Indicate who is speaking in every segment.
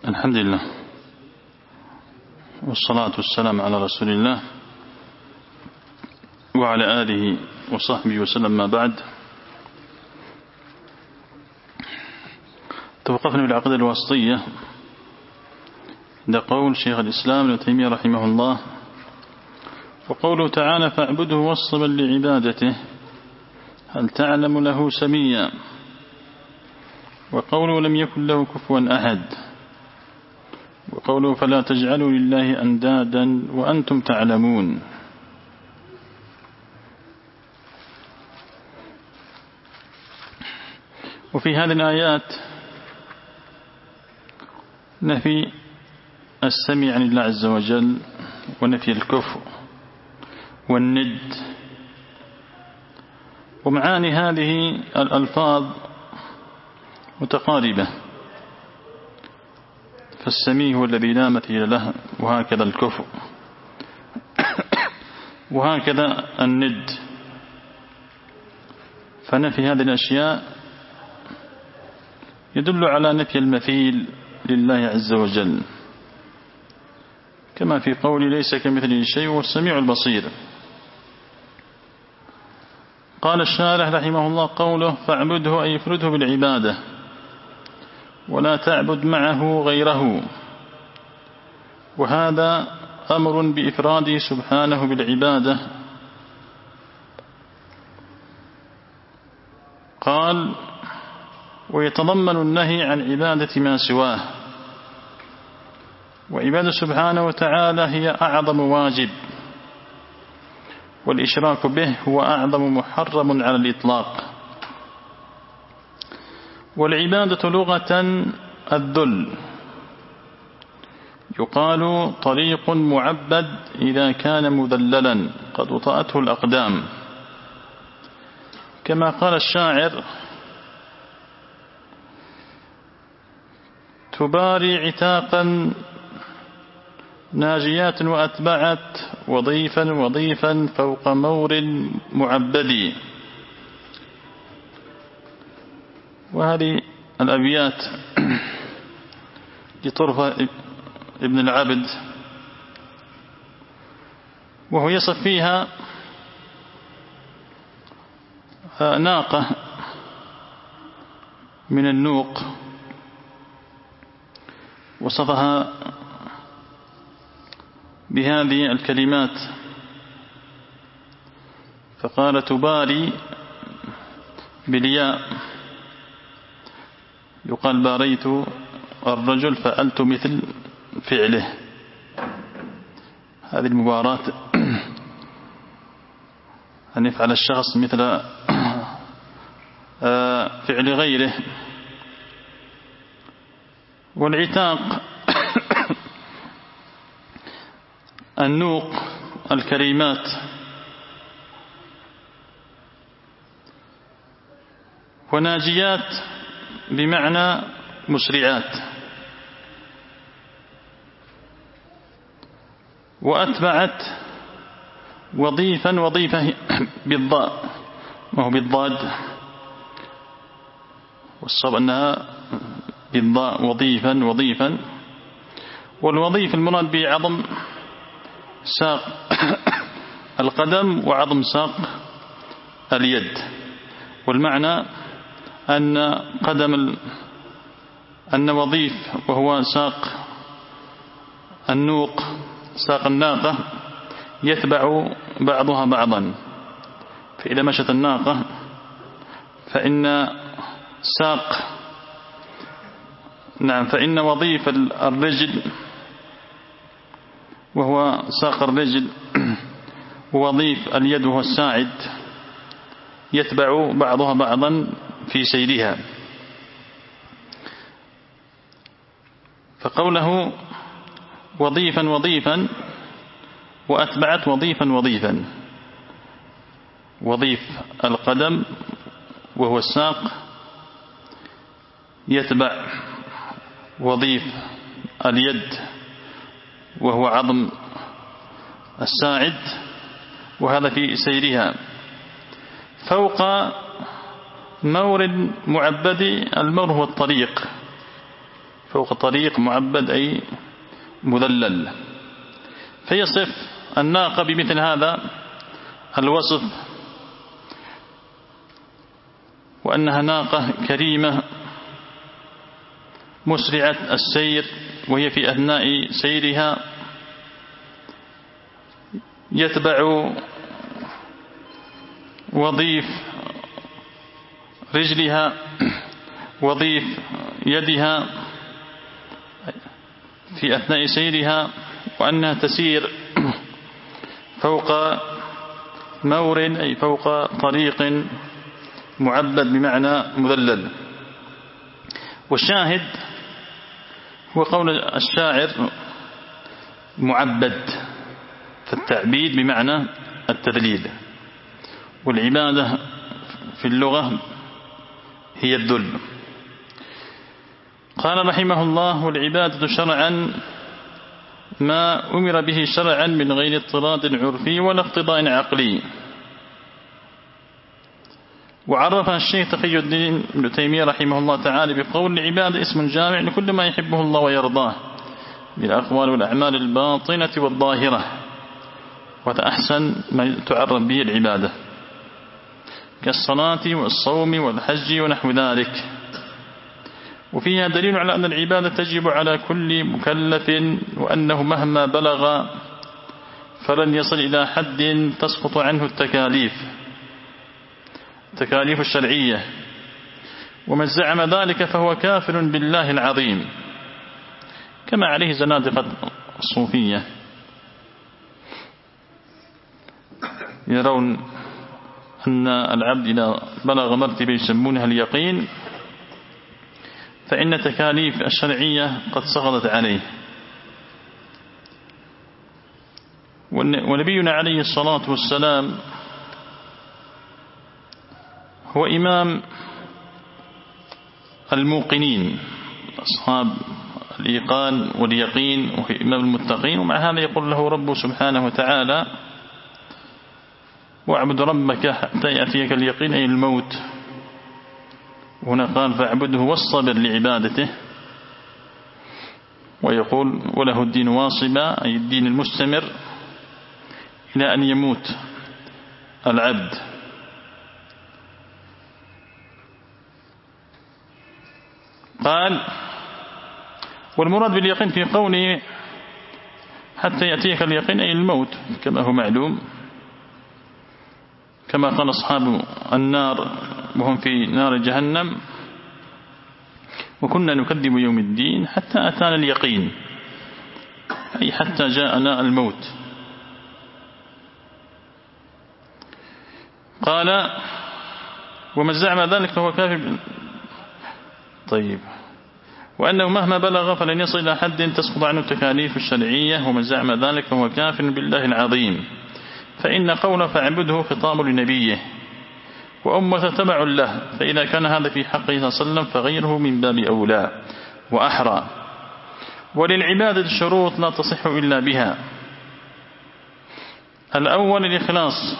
Speaker 1: الحمد لله والصلاة والسلام على رسول الله وعلى آله وصحبه وسلم. ما بعد، توقفنا بالعقيدة الواسطية عند قول شيخ الإسلام ابن تيمية رحمه الله: وقوله تعالى: فاعبده واصطبا لعبادته هل تعلم له سميا. وقوله: لم يكن له كفوا أحد. وقوله: فلا تجعلوا لله أندادا وأنتم تعلمون. وفي هذه الآيات نفي السمع عن الله عز وجل، ونفي الكفر والند. ومعاني هذه الألفاظ متقاربة، فالسميع هو الذي لا مثيل له، وهكذا الكفر، وهكذا الند. فنفي هذه الأشياء يدل على نفي المثيل لله عز وجل، كما في قول: ليس كمثله شيء والسميع البصير. قال الشارح رحمه الله: قوله فاعبده أي افرده بالعبادة ولا تعبد معه غيره، وهذا أمر بإفراده سبحانه بالعبادة. قال: ويتضمن النهي عن عبادة ما سواه، وعبادة سبحانه وتعالى هي أعظم واجب، والإشراك به هو أعظم محرم على الإطلاق. والعبادة لغة الذل، يقال طريق معبد إذا كان مذللا قد وطأته الأقدام، كما قال الشاعر: تباري عتاقا ناجيات وأتبعت وضيفا وضيفا فوق مور معبدي. وهذه الأبيات لطرفة ابن العبد، وهو يصف فيها ناقة من النوق، وصفها بهذه الكلمات، فقال: تباري بالياء، يقال باريت الرجل فعلت مثل فعله. هذه المباراة أن يفعل الشخص مثل فعل غيره. والعتاق النوق الكريمات. وناجيات بمعنى مسرعات. وأتبعت وظيفا، وظيفة بالضاء وهو بالضاد، والصواب أنها بالضاء وظيفا وظيفا. والوظيف المراد به عظم ساق القدم وعظم ساق اليد. والمعنى أن وظيف وهو ساق النوق، ساق الناقة، يتبع بعضها بعضا. فإذا مشت الناقة فإن فإن وظيف الرجل وهو ساق الرجل، ووظيف اليد وهو الساعد، يتبع بعضها بعضا في سيرها. فقوله وظيفا وظيفا وأتبعت وظيفا وظيفا، وظيف القدم وهو الساق يتبع وظيف اليد وهو عظم الساعد، وهذا في سيرها. فوق مور معبد، المور هو الطريق، فوق طريق معبد أي مذلل. فيصف الناقة بمثل هذا الوصف، وأنها ناقة كريمة مسرعة السير، وهي في أثناء سيرها يتبع وظيف رجلها وظيف يدها في أثناء سيرها، وأنها تسير فوق مور أي فوق طريق معبد بمعنى مذلل. والشاهد هو قول الشاعر معبد، فالتعبيد بمعنى التذليل، والعبادة في اللغة هي الذل. قال رحمه الله: والعبادة شرعا ما أمر به شرعا من غير اضطراد عرفي ولا اقتضاء عقلي. وعرفها الشيخ تقي الدين ابن تيمية رحمه الله تعالى بقول: العبادة اسم جامع لكل ما يحبه الله ويرضاه من الأقوال والأعمال الباطنة والظاهرة، وتأحسن ما تعرف به العبادة كالصلاة والصوم والحج ونحو ذلك. وفيها دليل على أن العبادة تجب على كل مكلف، وأنه مهما بلغ فلن يصل إلى حد تسقط عنه التكاليف الشرعية. ومن زعم ذلك فهو كافر بالله العظيم، كما عليه زنادقة الصوفية، يرون أن العبد إذا بلغ مرتبة يسمونها اليقين فإن التكاليف الشرعية قد سقطت عليه. ونبينا عليه الصلاة والسلام هو إمام الموقنين أصحاب الإيقان واليقين، وهو إمام المتقين. ومع هذا يقول له رب سبحانه وتعالى: واعبد ربك حتى يأتيك اليقين، أي الموت. هنا قال: فاعبده واصطبر لعبادته. ويقول: وله الدين واصبا، أي الدين المستمر إلى أن يموت العبد. قال: والمراد باليقين في قوله حتى يأتيك اليقين أي الموت، كما هو معلوم، كما قال أصحاب النار وهم في نار جهنم: وكنا نكذب يوم الدين حتى أتانا اليقين، أي حتى جاءنا الموت. قال: ومن زعم ذلك فهو كافر. طيب. وأنه مهما بلغ فلن يصل إلى حد تسقط عنه التكاليف الشرعية. ومن زعم ذلك فهو كافر بالله العظيم، فإن قوله فاعبده خطاب لنبيه وأمة تبع له، فإذا كان هذا في حقه صلى الله عليه وسلم فغيره من باب أولى وأحرى. وللعبادة شروط لا تصح إلا بها. الأول الإخلاص،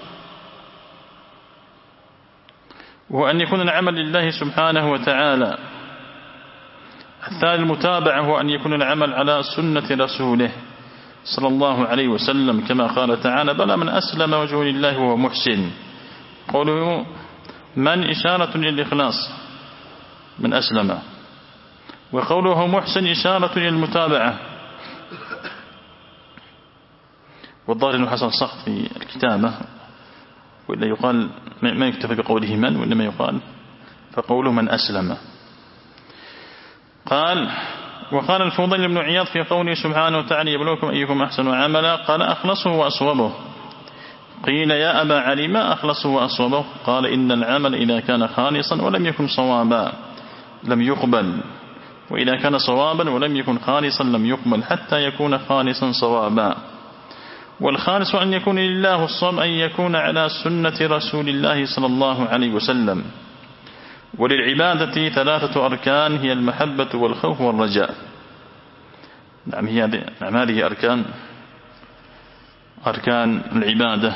Speaker 1: وهو أن يكون العمل لله سبحانه وتعالى. الثاني المتابعة، هو أن يكون العمل على سنة رسوله صلى الله عليه وسلم، كما قال تعالى: بلى من أسلم وجهه لله وهو محسن. قوله من إشارة للإخلاص من أسلم، وقوله محسن إشارة للمتابعة. والظاهر أنه حصل سقط في الكتابة، وإلا يقال ما يكتفى بقوله من، وإنما يقال فقوله من أسلم. قال: وقال الفضيل بن عياض في قوله سبحانه وتعالى: يبلوكم أيكم أحسن عملا، قال: أخلصه وأصوبه. قيل: يا أبا علي ما أخلصه وأصوبه؟ قال: إن العمل إذا كان خالصا ولم يكن صوابا لم يقبل، وإذا كان صوابا ولم يكن خالصا لم يقبل، حتى يكون خالصا صوابا. والخالص أن يكون لله، والصواب أن يكون على سنة رسول الله صلى الله عليه وسلم. وللعبادة 3 أركان، هي المحبة والخوف والرجاء. نعم هذه أركان العبادة،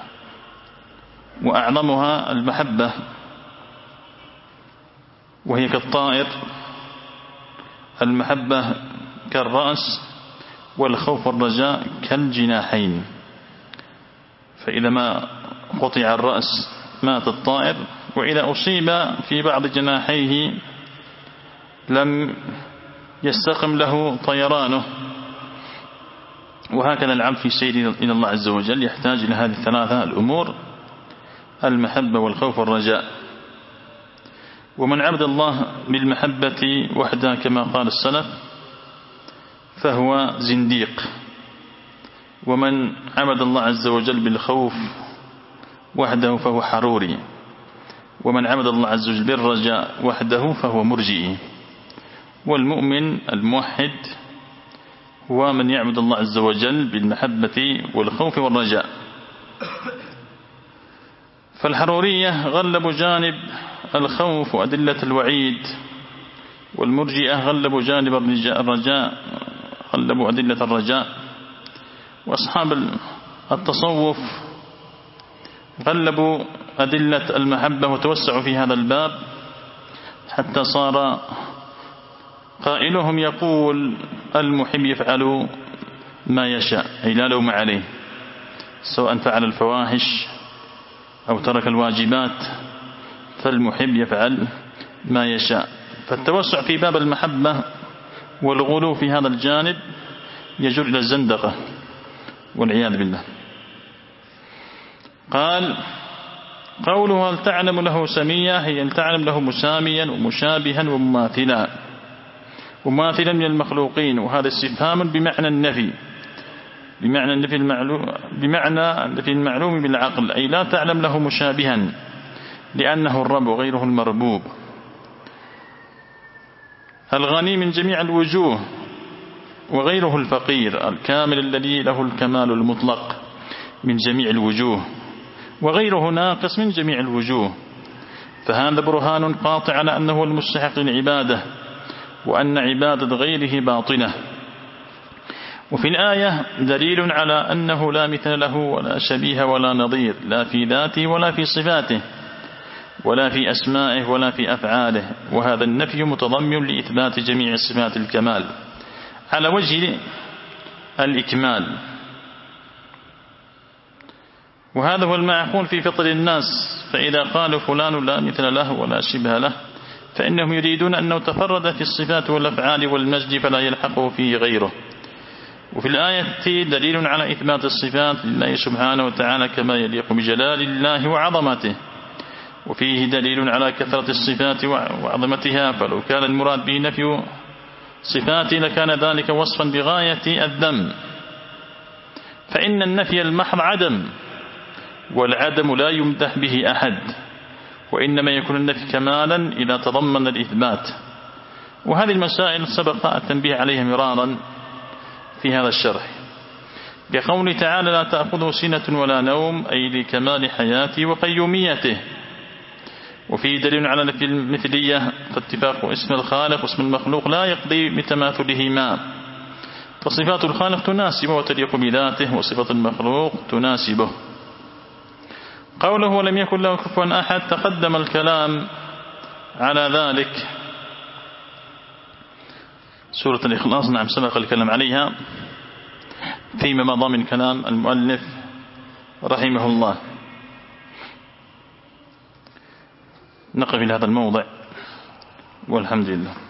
Speaker 1: وأعظمها المحبة، وهي كالطائر المحبة كالرأس والخوف والرجاء كالجناحين، فإذا ما قطع الرأس مات الطائر، وإذا أصيب في بعض جناحيه لم يستقم له طيرانه. وهكذا العبد في سير إلى الله عز وجل يحتاج إلى هذه الثلاثة الأمور: المحبة والخوف والرجاء. ومن عبد الله بالمحبة وحده كما قال السلف فهو زنديق، ومن عبد الله عز وجل بالخوف وحده فهو حروري، ومن عبد الله عز وجل بالرجاء وحده فهو مرجئي. والمؤمن الموحد هو من يعبد الله عز وجل بالمحبة والخوف والرجاء. فالحرورية غلبوا جانب الخوف وأدلة الوعيد، والمرجئة غلبوا جانب الرجاء، غلبوا أدلة الرجاء. وأصحاب التصوف غلبوا أدلة المحبة وتوسعوا في هذا الباب، حتى صار قائلهم يقول: المحب يفعل ما يشاء، أي لا لوم عليه، سواء فعل الفواحش أو ترك الواجبات، فالمحب يفعل ما يشاء. فالتوسع في باب المحبة والغلو في هذا الجانب يجر إلى الزندقة والعياذ بالله. قال: قوله هل تعلم له سميا، هي هل تعلم له مساميا ومشابها ومماثلا. ومماثلا من المخلوقين، وهذا استفهام بمعنى النفي، بمعنى النفي المعلوم بالعقل، أي لا تعلم له مشابها لأنه الرب وغيره المربوب. الغني من جميع الوجوه وغيره الفقير، الكامل الذي له الكمال المطلق من جميع الوجوه، وغيره ناقص من جميع الوجوه. فهذا برهان قاطع على أنه المستحق للعبادة، وأن عبادة غيره باطلة. وفي الآية دليل على أنه لا مثل له ولا شبيه ولا نظير، لا في ذاته ولا في صفاته ولا في أسمائه ولا في أفعاله. وهذا النفي متضمن لإثبات جميع صفات الكمال على وجه الإكمال. وهذا هو المعقول في فطر الناس، فإذا قالوا فلان لا مثل له ولا شبه له فإنهم يريدون أنه تفرد في الصفات والأفعال والمجد فلا يلحقه فيه غيره. وفي الآية دليل على إثبات الصفات لله سبحانه وتعالى كما يليق بجلال الله وعظمته، وفيه دليل على كثرة الصفات وعظمتها، فلو كان المراد به نفي صفات لكان ذلك وصفا بغاية الذم، فإن النفي المحض عدم، والعدم لا يمدح به أحد، وإنما يكون النفي كمالا إذا تضمن الإثبات. وهذه المسائل سبق التنبيه عليها مرارا في هذا الشرح، بقوله تعالى: لا تأخذه سنة ولا نوم، أي لكمال حياته وقيوميته. وفيه دليل على نفي المثلية، فاتفاق اسم الخالق واسم المخلوق لا يقضي بتماثلهما، فصفات الخالق تناسبه وتليق بذاته، وصفة المخلوق تناسبه. قوله ولم يكن له كفوا أحد، تقدم الكلام على ذلك. سورة الإخلاص نعم سبق الكلام عليها فيما مضى من كلام المؤلف رحمه الله. نقف إلى هذا الموضع والحمد لله.